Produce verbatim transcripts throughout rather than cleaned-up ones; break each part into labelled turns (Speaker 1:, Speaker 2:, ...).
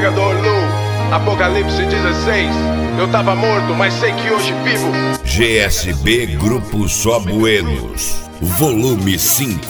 Speaker 1: Pregador Lu, Apocalipse dezesseis. Eu tava morto, mas sei que hoje vivo.
Speaker 2: G S B Grupo Só Buenos, volume cinco.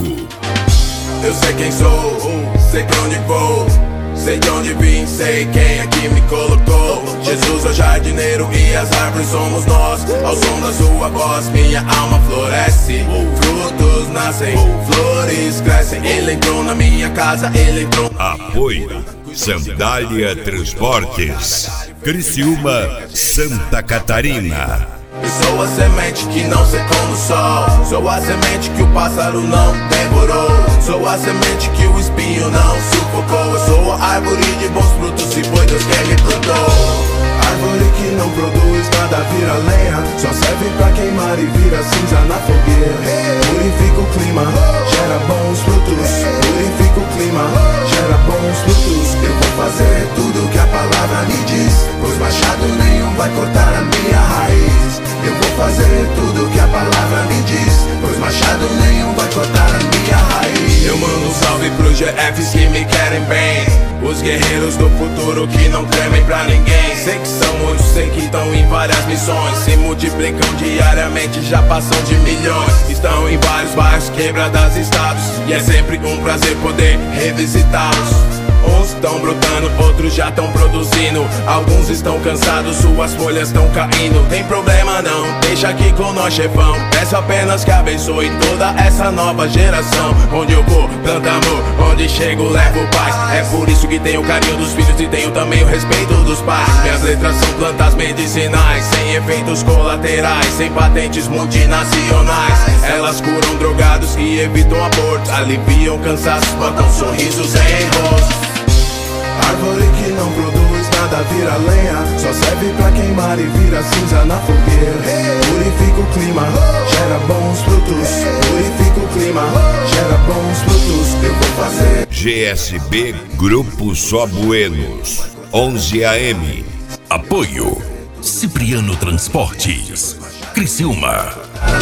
Speaker 3: Eu sei quem sou, sei pra onde vou, sei de onde vim, sei quem aqui me colocou. Jesus é o jardineiro e as árvores somos nós. Ao som da sua voz minha alma floresce. Frutos nascem, flores crescem. Ele entrou na minha casa, ele entrou.
Speaker 2: Apoio Sandália Transportes, Criciúma, Santa Catarina.
Speaker 3: Eu sou a semente que não secou no sol. Sou a semente que o pássaro não devorou. Sou a semente que o espinho não sufocou. Eu sou a árvore de bons frutos, se foi Deus quem me plantou. Árvore que não produz nada vira lenha, só serve pra queimar e vira cinza na fogueira. Purifica o clima, gera bons frutos. Purifica o clima, gera bons frutos. Eu vou fazer tudo que a palavra me diz, pois machado nenhum vai cortar a minha raiz. Eu vou fazer tudo que a palavra me diz, pois machado nenhum vai cortar a minha raiz. Eu mando um salve pros G Fs que me querem bem, os guerreiros do futuro que não tremem pra ninguém. Sei que são muitos, sei que estão em várias missões, se multiplicam diariamente, já passam de milhões. Estão em vários bairros, quebradas, estados, e é sempre um prazer poder revisitá-los. Uns estão brotando, outros já estão produzindo. Alguns estão cansados, suas folhas estão caindo. Tem problema não, deixa aqui com nós, chefão. Peço apenas que abençoe toda essa nova geração. Onde eu vou, planta amor, onde chego, levo paz. É por isso que tenho o carinho dos filhos e tenho também o respeito dos pais. Minhas letras são plantas medicinais, sem efeitos colaterais, sem patentes multinacionais. Elas curam drogados e evitam abortos, aliviam cansaços, botam sorrisos em rosto. Árvore que não produz nada vira lenha, só serve pra queimar e vira cinza na fogueira. Purifica o clima, gera bons frutos. Purifica o clima, gera bons frutos. Eu vou fazer.
Speaker 2: G S B Grupo Só Buenos, onze A M.
Speaker 4: Apoio Cipriano Transportes, Criciúma.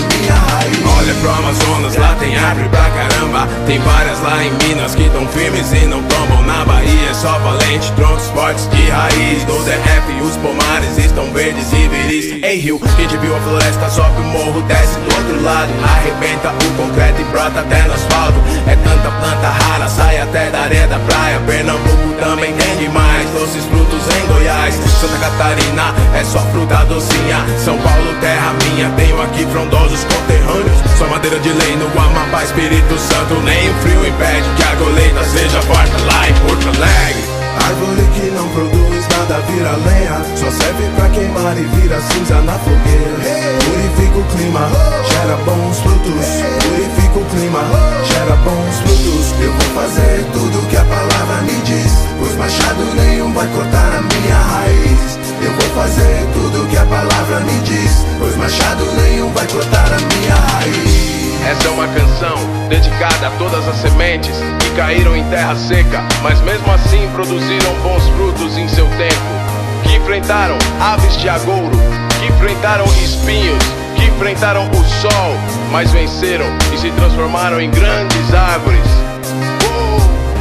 Speaker 3: Olha pro Amazonas, lá tem árvore pra caramba. Tem várias lá em Minas que tão firmes e não tombam. Na Bahia é só valente, troncos fortes de raiz. No D F os pomares estão verdes e viris. Ei Rio, quem te viu a floresta sobe o morro, desce do outro lado. Arrebenta o concreto e brota até no asfalto. É tanta planta rara, sai até da areia da praia. Pernambuco também tem demais, doces frutos em Goiás. Santa Catarina é só fruta docinha. São Paulo, terra minha, tenho aqui frondosos conterrâneos. Só madeira de lei no Amapá, Espírito Santo. Nem o frio impede que a colheita seja farta lá em Porto Alegre. Árvore que não produz nada vira lenha, só serve pra queimar e vira cinza na fogueira. Purifica o clima, gera bons frutos. Purifica o clima, gera bons frutos. Eu vou fazer tudo que a palavra me diz, pois machado nenhum vai cortar a minha raiz. Eu vou fazer tudo que a palavra me diz, pois machado nenhum vai cortar a minha raiz.
Speaker 1: Essa é uma canção dedicada a todas as sementes que caíram em terra seca, mas mesmo assim produziram bons frutos em seu tempo. Que enfrentaram aves de agouro, que enfrentaram espinhos, que enfrentaram o sol, mas venceram e se transformaram em grandes árvores. Uh,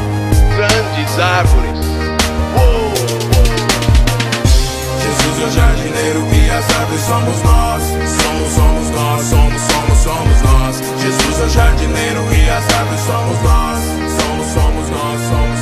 Speaker 1: grandes árvores. Uh.
Speaker 3: Jesus é o jardineiro e as árvores somos nós. Somos, somos nós, somos, somos, somos nós. Jesus é o jardineiro e as árvores somos nós. Somos, somos nós, somos.